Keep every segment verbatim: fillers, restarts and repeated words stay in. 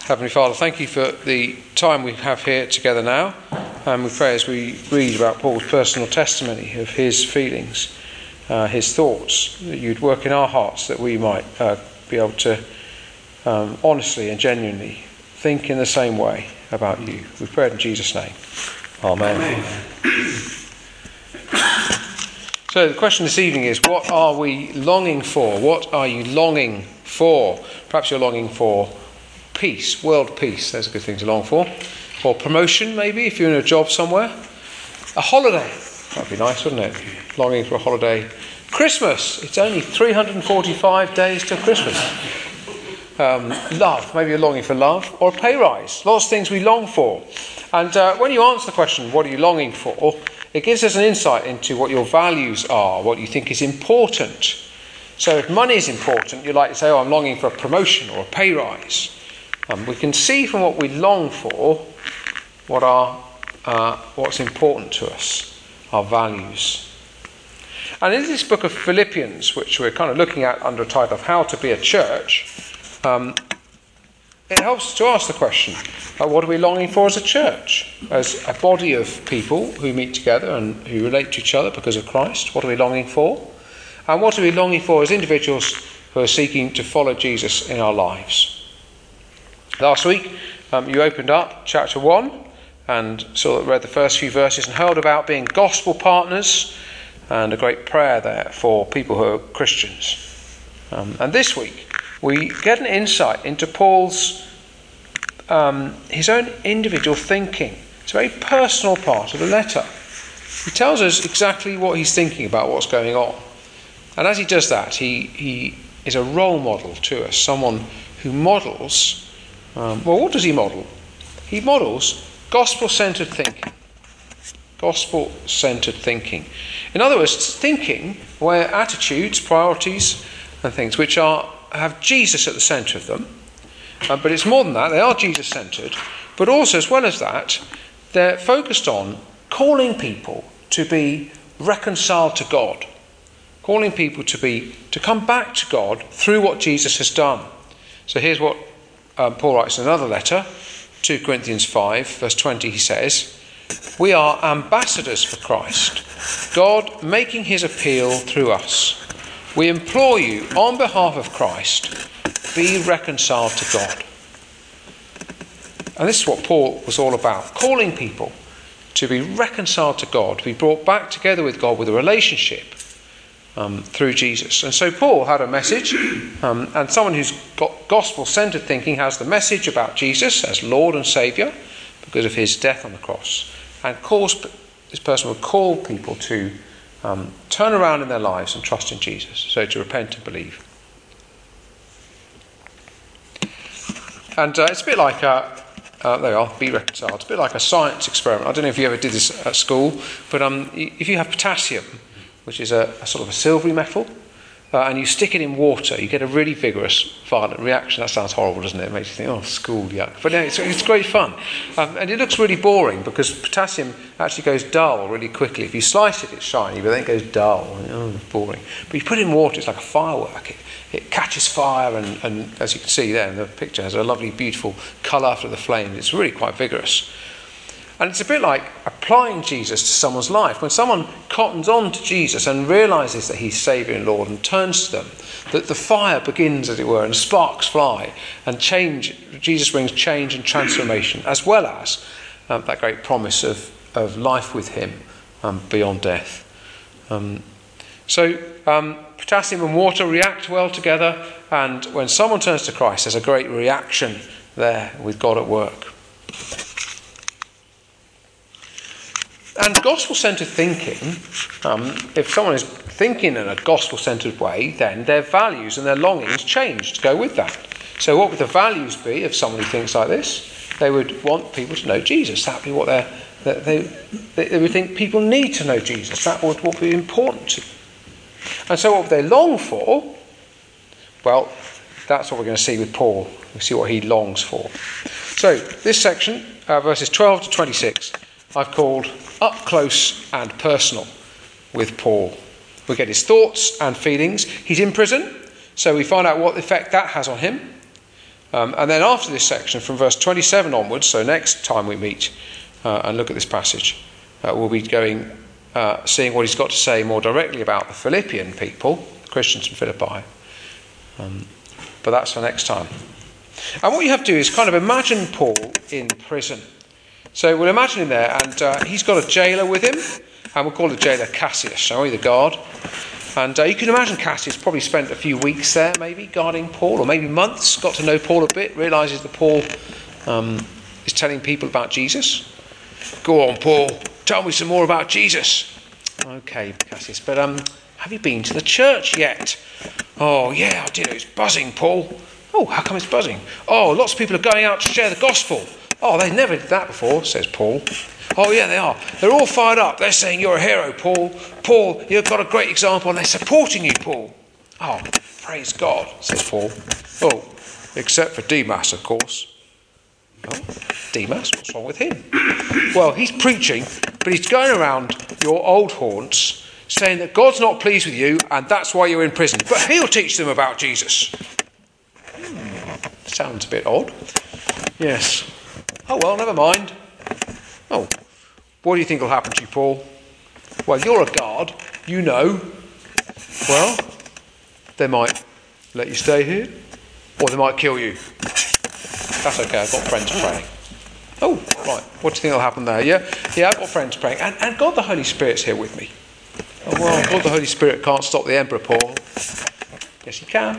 Heavenly Father, thank you for the time we have here together now. And we pray as we read about Paul's personal testimony of his feelings, uh, his thoughts, that you'd work in our hearts that we might uh, be able to um, honestly and genuinely think in the same way about you. We pray it in Jesus' name. Amen. Amen. So the question this evening is, what are we longing for? What are you longing for? Perhaps you're longing for peace, world peace. That's a good thing to long for. Or promotion, maybe, if you're in a job somewhere. A holiday. That'd be nice, wouldn't it? Longing for a holiday. Christmas. It's only three hundred forty-five days till Christmas. Um, love. Maybe you're longing for love. Or a pay rise. Lots of things we long for. And uh, when you answer the question, what are you longing for? It gives us an insight into what your values are, what you think is important. So if money is important, you like to say, oh, I'm longing for a promotion or a pay rise. Um, we can see from what we long for what are uh, what's important to us, our values. And in this book of Philippians, which we're kind of looking at under a title of How to Be a Church, um, it helps to ask the question, uh, what are we longing for as a church? As a body of people who meet together and who relate to each other because of Christ, what are we longing for? And what are we longing for as individuals who are seeking to follow Jesus in our lives? Last week, um, you opened up chapter one and saw read the first few verses and heard about being gospel partners and a great prayer there for people who are Christians. Um, and this week, we get an insight into Paul's, um, his own individual thinking. It's a very personal part of the letter. He tells us exactly what he's thinking about what's going on. And as he does that, he, he is a role model to us, someone who models. Um, well, what does he model? He models gospel-centred thinking. Gospel-centred thinking. In other words, thinking where attitudes, priorities and things which are have Jesus at the centre of them. Uh, but it's more than that. They are Jesus-centred. But also, as well as that, they're focused on calling people to be reconciled to God. Calling people to be to come back to God through what Jesus has done. So here's what Um, Paul writes in another letter, two Corinthians five, verse twenty, he says, we are ambassadors for Christ, God making his appeal through us. We implore you, on behalf of Christ, be reconciled to God. And this is what Paul was all about, calling people to be reconciled to God, to be brought back together with God with a relationship Um, through Jesus. And so Paul had a message, um, and someone who's got gospel-centred thinking has the message about Jesus as Lord and Saviour because of his death on the cross, and calls, this person would call people to um, turn around in their lives and trust in Jesus, so to repent and believe. And uh, it's a bit like a Uh, there we are, be reconciled. It's a bit like a science experiment. I don't know if you ever did this at school, but um, if you have potassium, which is a, a sort of a silvery metal, uh, and you stick it in water, you get a really vigorous, violent reaction. That sounds horrible, doesn't it? It makes you think, oh, school, yuck. But no, it's, it's great fun. Um, and it looks really boring because potassium actually goes dull really quickly. If you slice it, it's shiny, but then it goes dull. Oh, boring. But you put it in water, it's like a firework. It, it catches fire, and, and as you can see there in the picture, has a lovely, beautiful colour after the flame. It's really quite vigorous. And it's a bit like applying Jesus to someone's life. When someone cottons on to Jesus and realises that he's Saviour and Lord and turns to them, that the fire begins, as it were, and sparks fly, and change. Jesus brings change and transformation, as well as um, that great promise of, of life with him um, beyond death. Um, so um, potassium and water react well together, and when someone turns to Christ, there's a great reaction there with God at work. And gospel-centred thinking, um, if someone is thinking in a gospel-centred way, then their values and their longings change to go with that. So what would the values be of someone who thinks like this? They would want people to know Jesus. That would be what they're, they, they, they would think people need to know Jesus. That would, would be important to them. And so what would they long for? Well, that's what we're going to see with Paul. We'll see what he longs for. So this section, uh, verses twelve to twenty-six, I've called Up Close and Personal with Paul. We get his thoughts and feelings. He's in prison, so we find out what effect that has on him. Um, and then after this section, from verse twenty-seven onwards, so next time we meet uh, and look at this passage, uh, we'll be going, uh, seeing what he's got to say more directly about the Philippian people, the Christians in Philippi. Um, but that's for next time. And what you have to do is kind of imagine Paul in prison. So we'll imagine him there, and uh, he's got a jailer with him, and we'll call the jailer Cassius, shall we, the guard. And uh, you can imagine Cassius probably spent a few weeks there, maybe, guarding Paul, or maybe months, got to know Paul a bit, realises that Paul um, is telling people about Jesus. Go on, Paul, tell me some more about Jesus. Okay, Cassius, but um, have you been to the church yet? Oh, yeah, I did. It's buzzing, Paul. Oh, how come it's buzzing? Oh, lots of people are going out to share the gospel. Oh, they never did that before, says Paul. Oh, yeah, they are. They're all fired up. They're saying, you're a hero, Paul. Paul, you've got a great example, and they're supporting you, Paul. Oh, praise God, says Paul. Oh, except for Demas, of course. Oh, Demas, what's wrong with him? Well, he's preaching, but he's going around your old haunts, saying that God's not pleased with you, and that's why you're in prison. But he'll teach them about Jesus. Hmm, sounds a bit odd. Yes. Oh, well, never mind. Oh, what do you think will happen to you, Paul? Well, you're a guard, you know. Well, they might let you stay here, or they might kill you. That's okay, I've got friends praying. Oh, right, what do you think will happen there? Yeah, yeah, I've got friends praying. And, and God the Holy Spirit's here with me. Oh, well, God the Holy Spirit can't stop the Emperor, Paul. Yes, he can.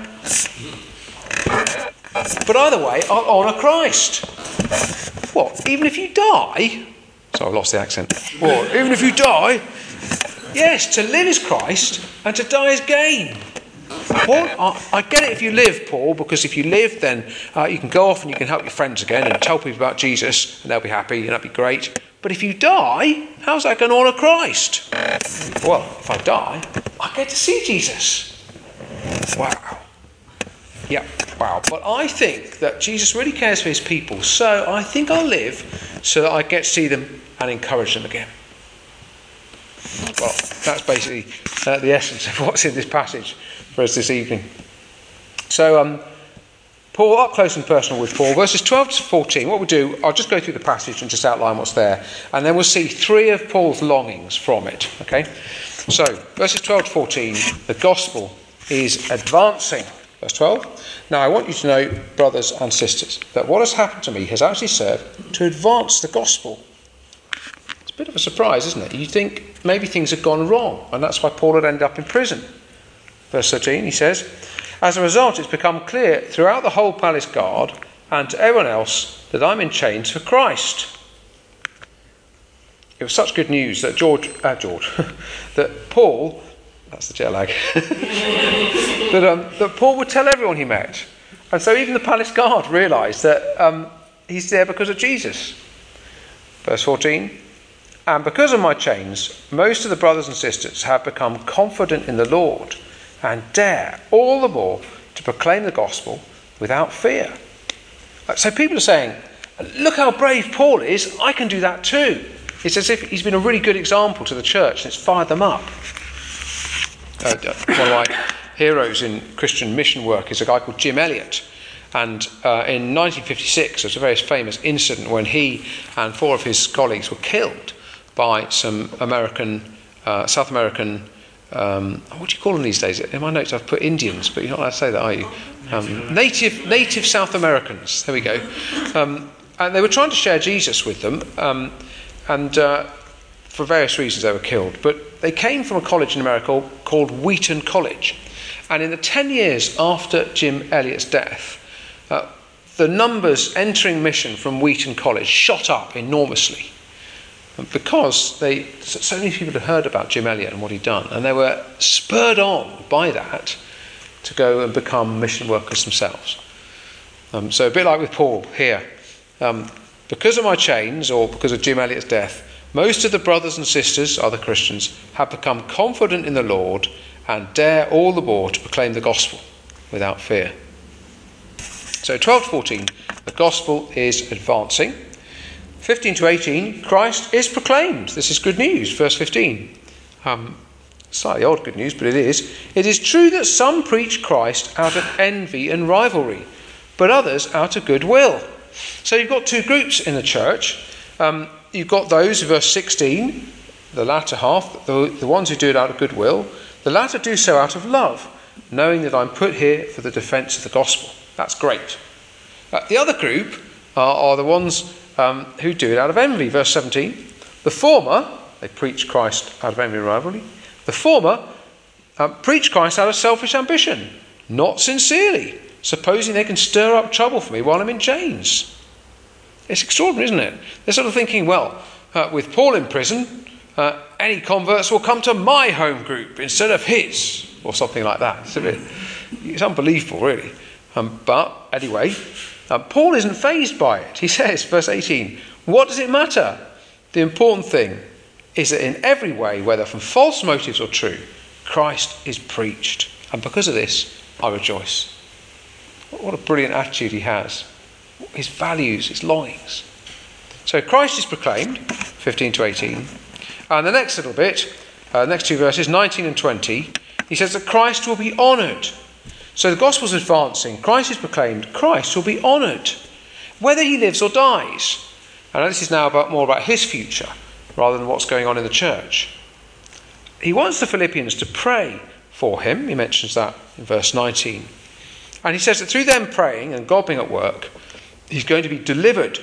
But either way, I'll honour Christ. What, even if you die? So I've lost the accent. What, even if you die? Yes, to live is Christ and to die is gain. Paul, I, I get it if you live, Paul, because if you live, then uh, you can go off and you can help your friends again and tell people about Jesus, and they'll be happy and that'll be great. But if you die, how's that going to honour Christ? Well, if I die, I get to see Jesus. Wow. Yeah, wow. But I think that Jesus really cares for his people, so I think I'll live so that I get to see them and encourage them again. Well, that's basically uh, the essence of what's in this passage for us this evening. So, um, Paul, up close and personal with Paul, verses twelve to fourteen. What we'll do, I'll just go through the passage and just outline what's there, and then we'll see three of Paul's longings from it. Okay? So, verses twelve to fourteen, the gospel is advancing. Verse twelve. Now, I want you to know, brothers and sisters, that what has happened to me has actually served to advance the gospel. It's a bit of a surprise, isn't it? You think maybe things have gone wrong, and that's why Paul had ended up in prison. Verse thirteen, he says, as a result, it's become clear throughout the whole palace guard and to everyone else that I'm in chains for Christ. It was such good news that George, uh, George, that Paul, that's the jet lag, that, um, that Paul would tell everyone he met. And so even the palace guard realised that um, he's there because of Jesus. Verse fourteen, and because of my chains, most of the brothers and sisters have become confident in the Lord and dare all the more to proclaim the gospel without fear. So people are saying, look how brave Paul is, I can do that too. It's as if he's been a really good example to the church and it's fired them up. Uh, one of my heroes in Christian mission work is a guy called Jim Elliot. And uh, in nineteen fifty-six, there was a very famous incident when he and four of his colleagues were killed by some American, uh, South American, um, what do you call them these days? In my notes I've put Indians, but you're not allowed to say that, are you? Um, native, native South Americans, there we go. Um, and they were trying to share Jesus with them, um, and uh, for various reasons they were killed. But they came from a college in America called Wheaton College. And in the ten years after Jim Elliot's death, uh, the numbers entering mission from Wheaton College shot up enormously. Because they, so many people had heard about Jim Elliot and what he'd done, and they were spurred on by that to go and become mission workers themselves. Um, so a bit like with Paul here, um, because of my chains, or because of Jim Elliot's death, most of the brothers and sisters, other Christians, have become confident in the Lord and dare all the more to proclaim the gospel without fear. So twelve to fourteen, the gospel is advancing. fifteen to eighteen, Christ is proclaimed. This is good news. Verse fifteen. Um, slightly odd good news, but it is. It is true that some preach Christ out of envy and rivalry, but others out of goodwill. So you've got two groups in the church. Um, you've got those, verse sixteen, the latter half, the, the ones who do it out of goodwill. The latter do so out of love, knowing that I'm put here for the defence of the gospel. That's great. Uh, the other group are, are the ones um, who do it out of envy. Verse seventeen. The former, they preach Christ out of envy and rivalry. The former um, preach Christ out of selfish ambition, not sincerely, supposing they can stir up trouble for me while I'm in chains. It's extraordinary, isn't it? They're sort of thinking, well, uh, with Paul in prison, uh, any converts will come to my home group instead of his, or something like that. It's a bit, it's unbelievable, really. Um, but anyway, uh, Paul isn't fazed by it. He says, verse eighteen, what does it matter? The important thing is that in every way, whether from false motives or true, Christ is preached. And because of this, I rejoice. What a brilliant attitude he has. His values, his longings. So Christ is proclaimed, fifteen to eighteen. And the next little bit, uh, next two verses, nineteen and twenty, he says that Christ will be honoured. So the gospel's advancing. Christ is proclaimed. Christ will be honoured, whether he lives or dies. And this is now about more about his future, rather than what's going on in the church. He wants the Philippians to pray for him. He mentions that in verse nineteen. And he says that through them praying and God being at work, he's going to be delivered.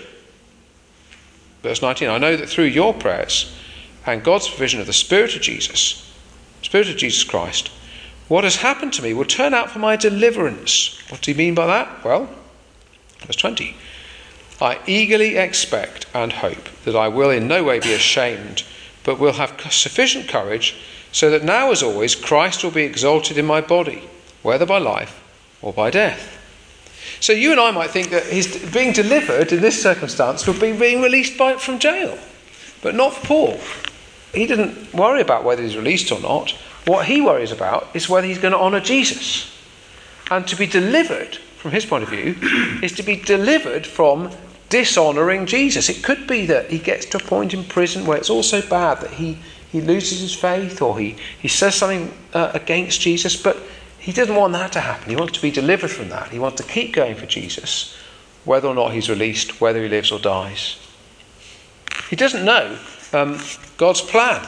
Verse nineteen, I know that through your prayers and God's provision of the Spirit of Jesus, Spirit of Jesus Christ, what has happened to me will turn out for my deliverance. What do you mean by that? Well, verse twenty, I eagerly expect and hope that I will in no way be ashamed, but will have sufficient courage, so that now as always Christ will be exalted in my body, whether by life or by death. So you and I might think that his being delivered in this circumstance would be being released by, from jail, but not for Paul. He didn't worry about whether he's released or not. What he worries about is whether he's going to honour Jesus. And to be delivered, from his point of view, is to be delivered from dishonouring Jesus. It could be that he gets to a point in prison where it's all so bad that he, he loses his faith, or he, he says something uh, against Jesus, but he doesn't want that to happen. He wants to be delivered from that. He wants to keep going for Jesus, whether or not he's released, whether he lives or dies. He doesn't know um, God's plan.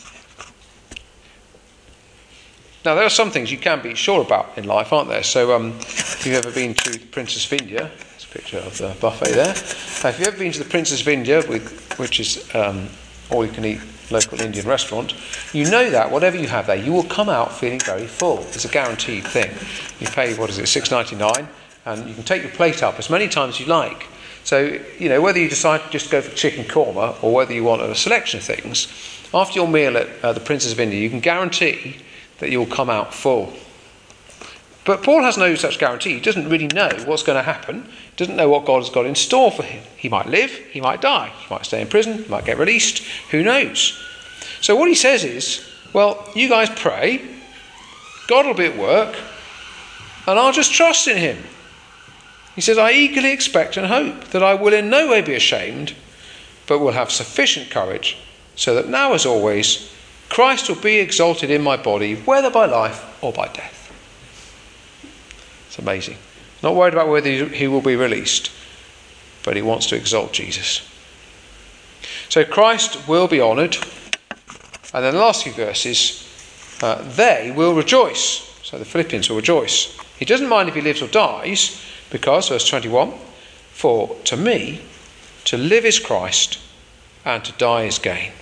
Now, there are some things you can be sure about in life, aren't there? So, um, if you've ever been to Princess of India, there's a picture of the buffet there. Uh, if you've ever been to the Princess of India, with, which is um, all-you-can-eat local Indian restaurant, you know that whatever you have there, you will come out feeling very full. It's a guaranteed thing. You pay, what is it, six ninety-nine, and you can take your plate up as many times as you like. So, you know, whether you decide to just go for chicken korma or whether you want a selection of things, after your meal at uh, the Princess of India, you can guarantee that you'll come out full. But Paul has no such guarantee. He doesn't really know what's going to happen. He doesn't know what God has got in store for him. He might live, he might die, he might stay in prison, he might get released, who knows? So what he says is, well, you guys pray, God will be at work, and I'll just trust in him. He says, I eagerly expect and hope that I will in no way be ashamed, but will have sufficient courage, so that now as always, Christ will be exalted in my body, whether by life or by death. It's amazing. Not worried about whether he will be released, but he wants to exalt Jesus. So Christ will be honoured. And then the last few verses, uh, they will rejoice. So the Philippians will rejoice. He doesn't mind if he lives or dies, because, verse twenty-one, for to me, to live is Christ, and to die is gain.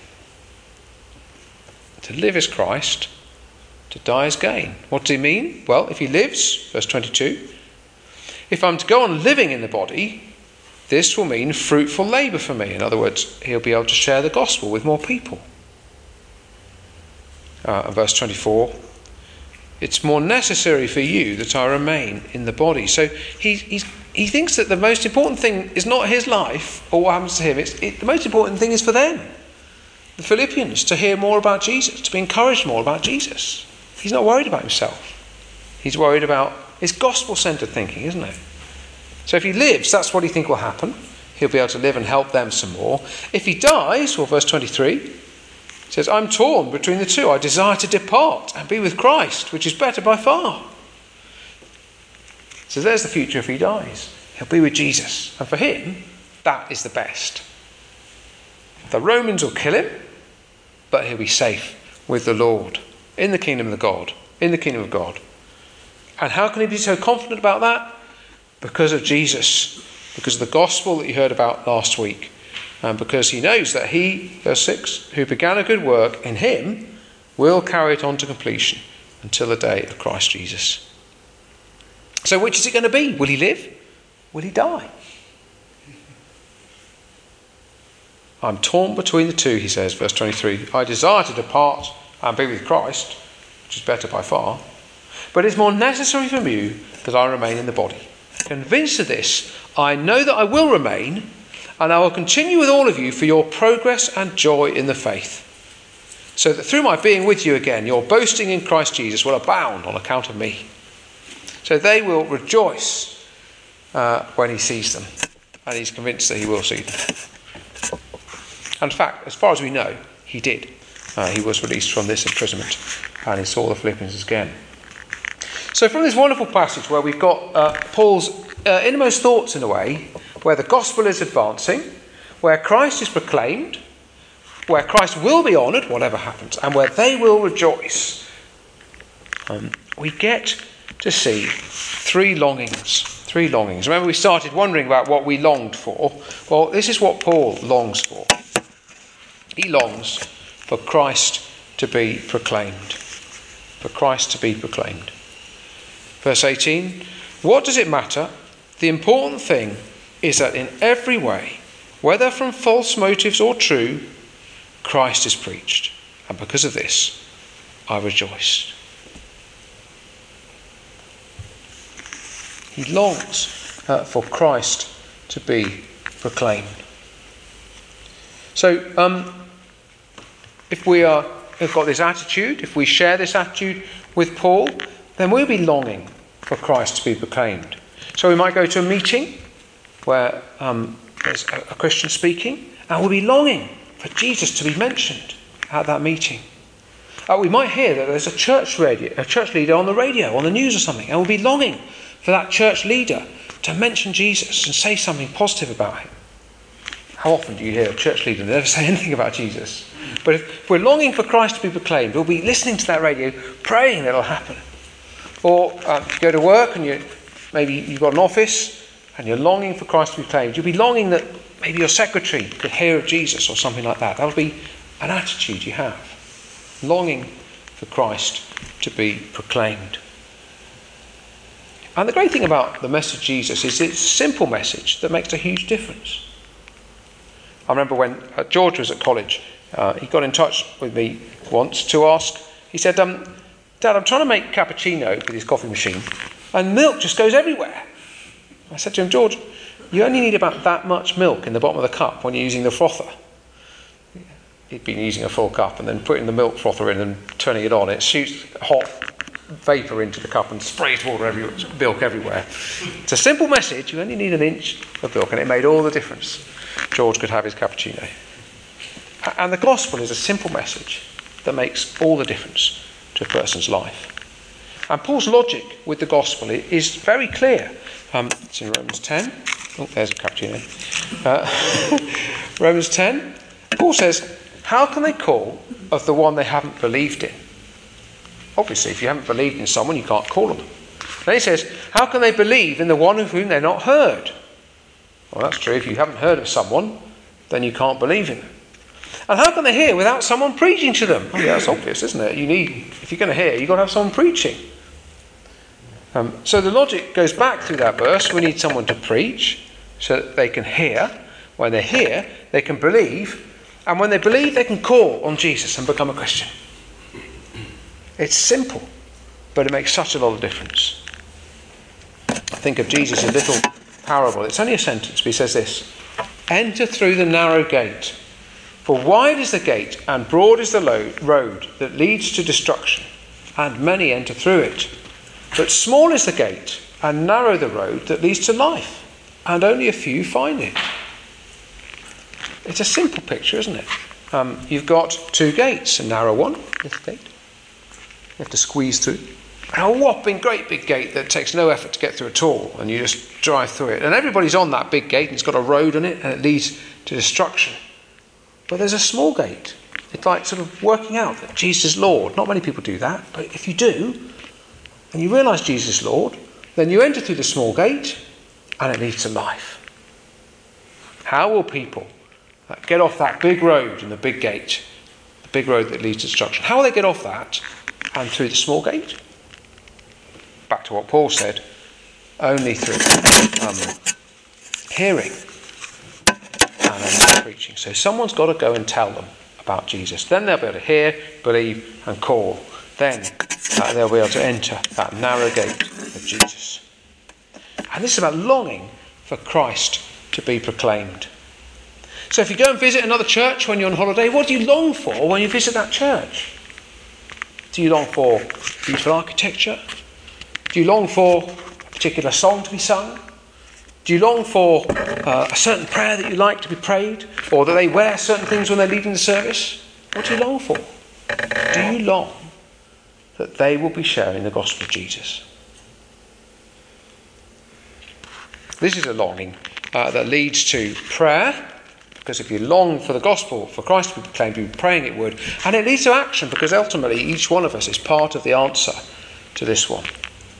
To live is Christ, to die is gain. What does he mean? Well, if he lives, verse twenty-two, if I'm to go on living in the body, this will mean fruitful labour for me. In other words, he'll be able to share the gospel with more people. Uh, and verse twenty-four, it's more necessary for you that I remain in the body. So he, he's, he thinks that the most important thing is not his life or what happens to him. It's, it, the most important thing is for them, the Philippians, to hear more about Jesus, to be encouraged more about Jesus. He's not worried about himself. He's worried about his gospel-centred thinking, isn't it? So if he lives, that's what he thinks will happen. He'll be able to live and help them some more. If he dies, well, verse twenty-three, it says, I'm torn between the two. I desire to depart and be with Christ, which is better by far. So there's the future if he dies. He'll be with Jesus. And for him, that is the best. The Romans will kill him, but he'll be safe with the Lord, in the kingdom of God, in the kingdom of God. And how can he be so confident about that? Because of Jesus, because of the gospel that you heard about last week, and because he knows that he, verse six, who began a good work in him, will carry it on to completion until the day of Christ Jesus. So which is it going to be? Will he live? Will he die? I'm torn between the two, he says, verse twenty-three. I desire to depart and be with Christ, which is better by far, but it's more necessary for me that I remain in the body. Convinced of this, I know that I will remain, and I will continue with all of you for your progress and joy in the faith, so that through my being with you again, your boasting in Christ Jesus will abound on account of me. So they will rejoice uh, when he sees them, and he's convinced that he will see them. And in fact, as far as we know, he did. Uh, he was released from this imprisonment, and he saw the Philippians again. So from this wonderful passage where we've got uh, Paul's uh, innermost thoughts in a way, where the gospel is advancing, where Christ is proclaimed, where Christ will be honoured, whatever happens, and where they will rejoice, um, we get to see three longings. Three longings. Remember, we started wondering about what we longed for. Well, this is what Paul longs for. He longs for Christ to be proclaimed. For Christ to be proclaimed. Verse eighteen, what does it matter? The important thing is that in every way, whether from false motives or true, Christ is preached. And because of this, I rejoice. He longs uh, for Christ to be proclaimed. So, um, if we are, have got this attitude, if we share this attitude with Paul, then we'll be longing for Christ to be proclaimed. So we might go to a meeting where um, there's a, a Christian speaking, and we'll be longing for Jesus to be mentioned at that meeting. Uh, we might hear that there's a church radio, a church leader on the radio, on the news or something, and we'll be longing for that church leader to mention Jesus and say something positive about him. How often do you hear a church leader never say anything about Jesus? But if we're longing for Christ to be proclaimed, we'll be listening to that radio, praying that it'll happen. Or uh, you go to work and you maybe you've got an office and you're longing for Christ to be proclaimed. You'll be longing that maybe your secretary could hear of Jesus or something like that. That'll be an attitude you have. Longing for Christ to be proclaimed. And the great thing about the message of Jesus is it's a simple message that makes a huge difference. I remember when uh, George was at college, uh, he got in touch with me once to ask, he said, um, Dad, I'm trying to make cappuccino with his coffee machine, and milk just goes everywhere. I said to him, George, you only need about that much milk in the bottom of the cup when you're using the frother. He'd been using a full cup and then putting the milk frother in and turning it on. It shoots hot vapour into the cup and sprays water every, milk everywhere. It's a simple message. You only need an inch of milk, and it made all the difference. George could have his cappuccino. And the gospel is a simple message that makes all the difference to a person's life. And Paul's logic with the gospel is very clear. Um, it's in Romans ten. Oh, there's a cappuccino. Uh, Romans ten. Paul says, how can they call of the one they haven't believed in? Obviously, if you haven't believed in someone, you can't call them. Then he says, how can they believe in the one of whom they're not heard? Well, that's true. If you haven't heard of someone, then you can't believe in them. And how can they hear without someone preaching to them? Oh, yeah, that's obvious, isn't it? You need, if you're going to hear, you've got to have someone preaching. Um, so the logic goes back through that verse. We need someone to preach so that they can hear. When they hear, they can believe. And when they believe, they can call on Jesus and become a Christian. It's simple, but it makes such a lot of difference. I think of Jesus' little parable. It's only a sentence, but he says this. Enter through the narrow gate. For wide is the gate and broad is the road that leads to destruction, and many enter through it. But small is the gate and narrow the road that leads to life, and only a few find it. It's a simple picture, isn't it? Um, you've got two gates, a narrow one, this gate. You have to squeeze through. a whopping great big gate that takes no effort to get through at all, and you just drive through it. And everybody's on that big gate, and it's got a road on it, and it leads to destruction. But there's a small gate. It's like sort of working out that Jesus is Lord. Not many people do that, but if you do, and you realise Jesus is Lord, then you enter through the small gate, and it leads to life. How will people get off that big road and the big gate, the big road that leads to destruction? How will they get off that and through the small gate? Back to what Paul said, only through um, hearing and then preaching. So someone's got to go and tell them about Jesus. Then they'll be able to hear, believe and call. Then uh, they'll be able to enter that narrow gate of Jesus. And this is about longing for Christ to be proclaimed. So if you go and visit another church when you're on holiday, what do you long for when you visit that church? Do you long for beautiful architecture? Do you long for a particular song to be sung? Do you long for uh, a certain prayer that you like to be prayed? Or that they wear certain things when they're leading the service? What do you long for? Do you long that they will be sharing the gospel of Jesus? This is a longing uh, that leads to prayer, because if you long for the gospel, for Christ to be proclaimed, you'll be praying it would. And it leads to action, because ultimately each one of us is part of the answer to this one.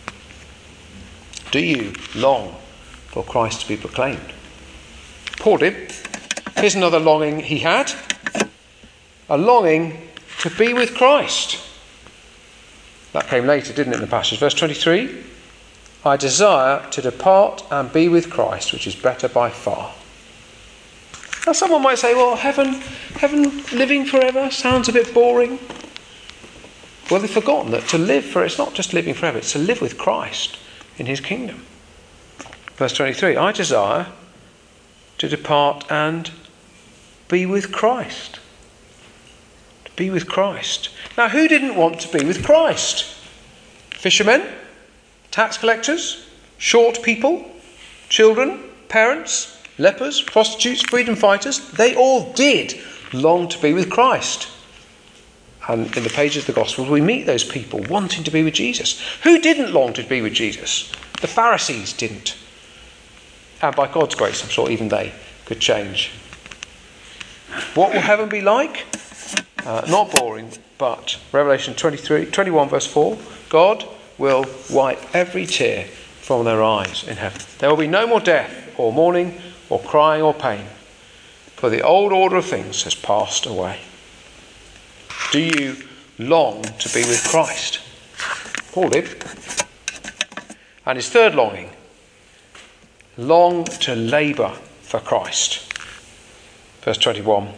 Do you long for Christ to be proclaimed? Paul did. Here's another longing he had. A longing to be with Christ. That came later, didn't it, in the passage? Verse twenty-three. I desire to depart and be with Christ, which is better by far. Now someone might say, well, heaven, heaven living forever sounds a bit boring. Well, they've forgotten that to live for, it's not just living forever, it's to live with Christ in his kingdom. Verse twenty-three, I desire to depart and be with Christ. To be with Christ. Now, who didn't want to be with Christ? Fishermen? Tax collectors? Short people? Children? Parents? Lepers? Prostitutes? Freedom fighters? They all did long to be with Christ. And in the pages of the Gospels, we meet those people wanting to be with Jesus. Who didn't long to be with Jesus? The Pharisees didn't. And by God's grace, I'm sure even they could change. What will heaven be like? Uh, not boring, but Revelation twenty-three, twenty-one verse four, God will wipe every tear from their eyes in heaven. There will be no more death or mourning or crying or pain, for the old order of things has passed away. Do you long to be with Christ? Paul did. And his third longing, long to labour for Christ. Verse twenty-one.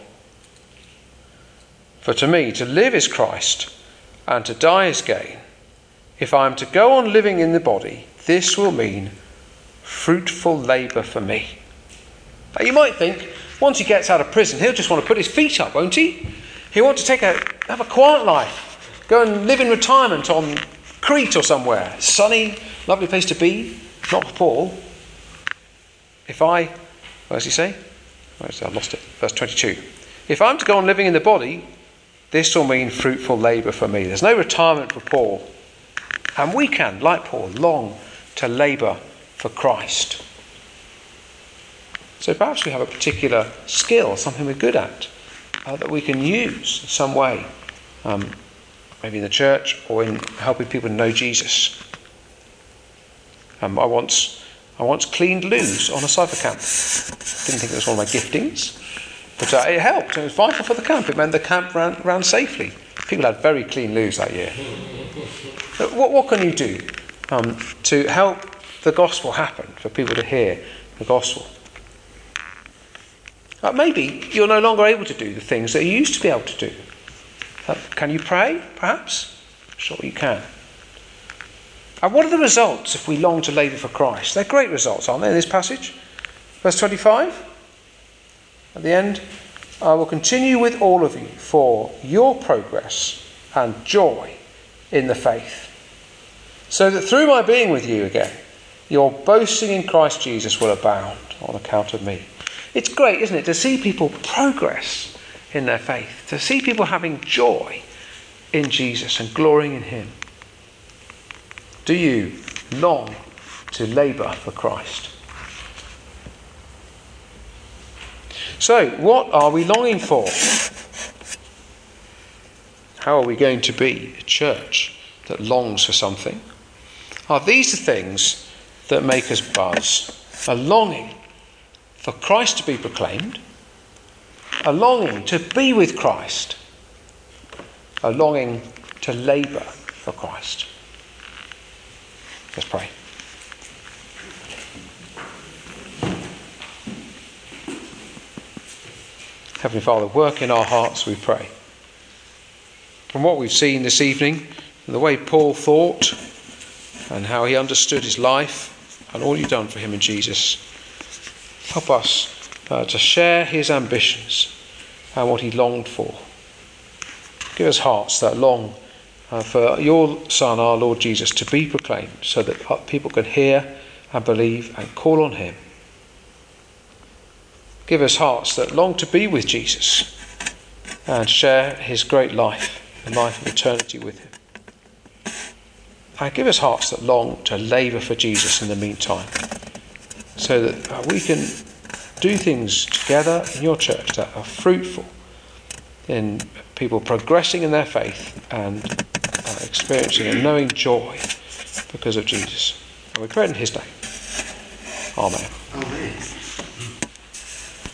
For to me, to live is Christ, and to die is gain. If I am to go on living in the body, this will mean fruitful labour for me. Now you might think, once he gets out of prison, he'll just want to put his feet up, won't he? He'll want to take a have a quiet life, go and live in retirement on Crete or somewhere. Sunny, lovely place to be. Not for Paul. If I, what does he say? Where is it? I lost it. Verse twenty-two. If I'm to go on living in the body, this will mean fruitful labour for me. There's no retirement for Paul. And we can, like Paul, long to labour for Christ. So perhaps we have a particular skill, something we're good at, uh, that we can use in some way, um, maybe in the church or in helping people know Jesus. Um, I once I once cleaned loos on a cyber camp. Didn't think it was one of my giftings, but uh, it helped. It was vital for the camp. It meant the camp ran, ran safely. People had very clean loos that year. But what, what can you do um, to help the gospel happen, for people to hear the gospel? Uh, maybe you're no longer able to do the things that you used to be able to do. Uh, can you pray, perhaps? Sure you can. And what are the results if we long to labour for Christ? They're great results, aren't they, in this passage? Verse twenty-five, at the end, I will continue with all of you for your progress and joy in the faith, so that through my being with you again, your boasting in Christ Jesus will abound on account of me. It's great, isn't it, to see people progress in their faith, to see people having joy in Jesus and glorying in him. Do you long to labour for Christ? So, what are we longing for? How are we going to be a church that longs for something? Are these the things that make us buzz? A longing for Christ to be proclaimed, a longing to be with Christ, a longing to labour for Christ. Let's pray. Heavenly Father, work in our hearts, we pray. From what we've seen this evening, and the way Paul thought, and how he understood his life, and all you've done for him in Jesus, help us uh, to share his ambitions and what he longed for. Give us hearts that long uh, for your Son, our Lord Jesus, to be proclaimed, so that people can hear and believe and call on him. Give us hearts that long to be with Jesus and share his great life, the life of eternity with him. And give us hearts that long to labour for Jesus in the meantime, so that uh, we can do things together in your church that are fruitful in people progressing in their faith and uh, experiencing and knowing joy because of Jesus. And we pray in his name. Amen. Amen.